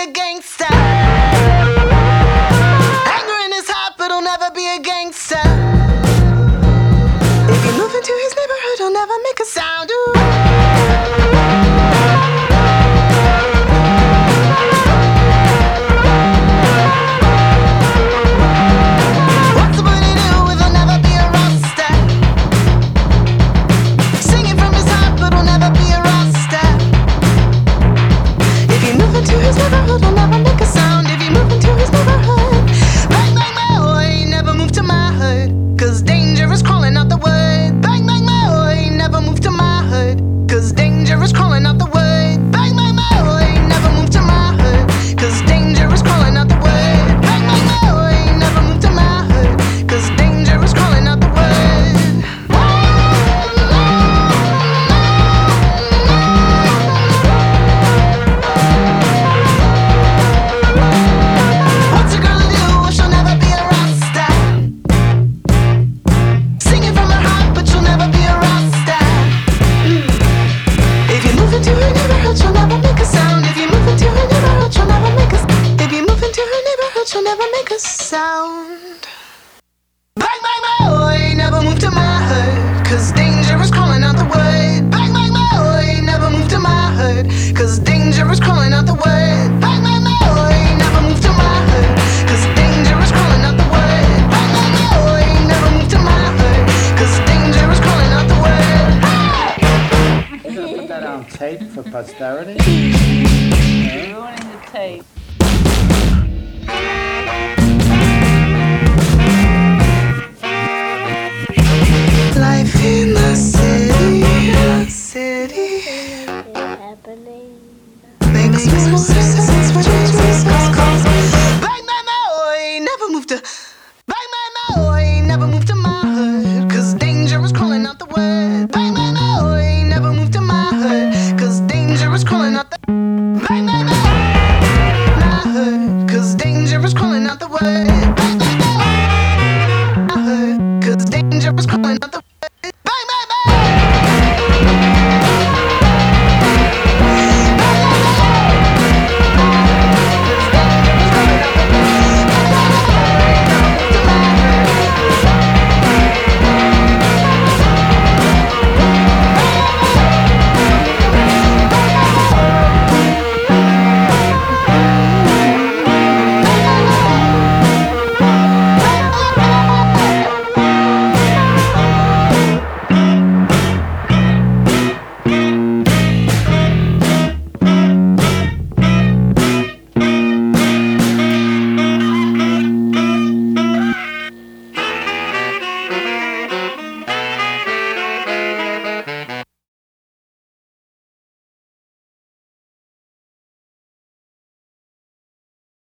a gangster. Anger in his heart, but he'll never be a gangster. If you move into his neighborhood, he'll never make a sound. Ooh. She'll never make a sound. Bang, bang, boy, never move to my hood, 'cause danger is crawling out the wood. Bang, bang, boy, never move to my hood, 'cause danger is crawling out the wood. Bang, bang, boy, never move to my hood, 'cause danger is crawling out the wood. Bang, bang, boy, never move to my hood, 'cause danger is crawling out the wood. Put that on tape for posterity. Ruining the tape.